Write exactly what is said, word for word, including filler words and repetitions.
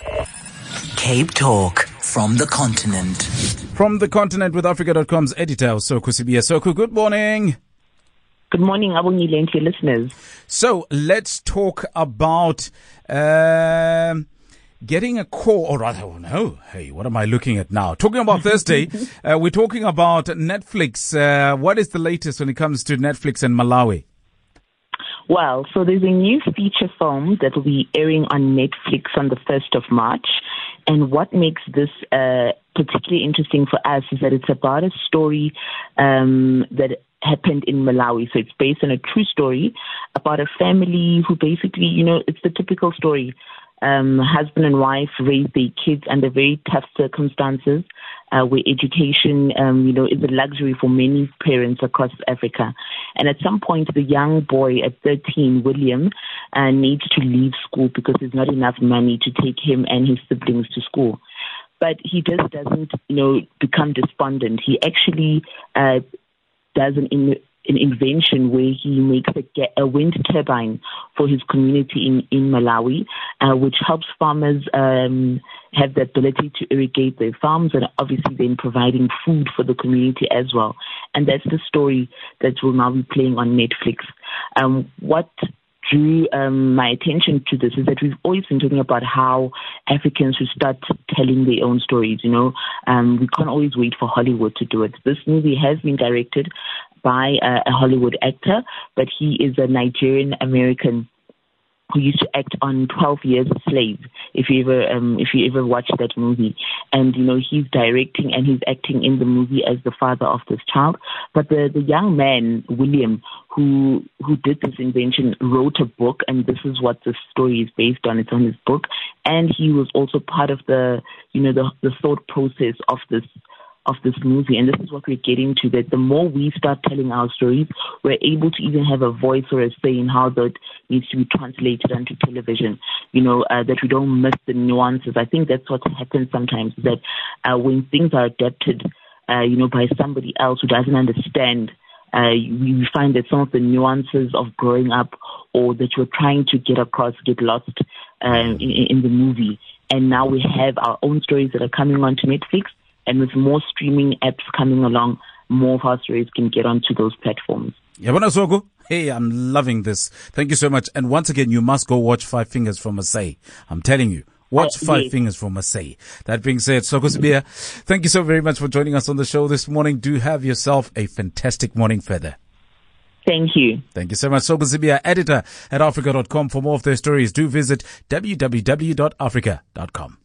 Cape Talk from the continent. From the continent with Africa dot com's editor, Soko Sibiya. Soko, good morning. Good morning, Abongile, and to your listeners. So let's talk about uh, getting a call, or rather, oh no, hey, what am I looking at now? Talking about Thursday, uh, we're talking about Netflix. Uh, what is the latest when it comes to Netflix and Malawi? Well, so there's a new feature film that will be airing on Netflix on the first of March. And what makes this uh, particularly interesting for us is that it's about a story um, that happened in Malawi. So it's based on a true story about a family who basically, you know, it's the typical story. Um, husband and wife raise their kids under very tough circumstances, uh, where education, um, you know, is a luxury for many parents across Africa. And at some point, the young boy at thirteen, William, uh, needs to leave school because there's not enough money to take him and his siblings to school. But he just doesn't, you know, become despondent. He actually uh, does an in an invention where he makes a, a wind turbine for his community in, in Malawi, uh, which helps farmers um, have the ability to irrigate their farms and obviously then providing food for the community as well. And that's the story that will now be playing on Netflix. Um, what drew um, my attention to this is that we've always been talking about how Africans should start telling their own stories. You know, um, we can't always wait for Hollywood to do it. This movie has been directed by a, a Hollywood actor, but he is a Nigerian American who used to act on twelve years a Slave, if you ever um, if you ever watched that movie. And, you know, he's directing and he's acting in the movie as the father of this child. But the, the young man, William, who who did this invention, wrote a book, and this is what the story is based on. It's on his book. And he was also part of the, you know, the, the thought process of this of this movie. And this is what we're getting to, that the more we start telling our stories, we're able to even have a voice or a say in how that needs to be translated onto television, you know, uh, that we don't miss the nuances. I think that's what happens sometimes, that uh, when things are adapted, uh, you know, by somebody else who doesn't understand, uh, we find that some of the nuances of growing up or that you're trying to get across get lost uh, in, in the movie. And now we have our own stories that are coming onto Netflix. And with more streaming apps coming along, more of our stories can get onto those platforms. Yabona Soko, hey, I'm loving this. Thank you so much. And once again, you must go watch Five Fingers from Marseille. I'm telling you, watch uh, Five yes. Fingers from Marseille. That being said, Soko Sibiya, thank you so very much for joining us on the show this morning. Do have yourself a fantastic morning further. Thank you. Thank you so much. Soko Sibiya, editor at Africa dot com. For more of their stories, do visit w w w dot africa dot com.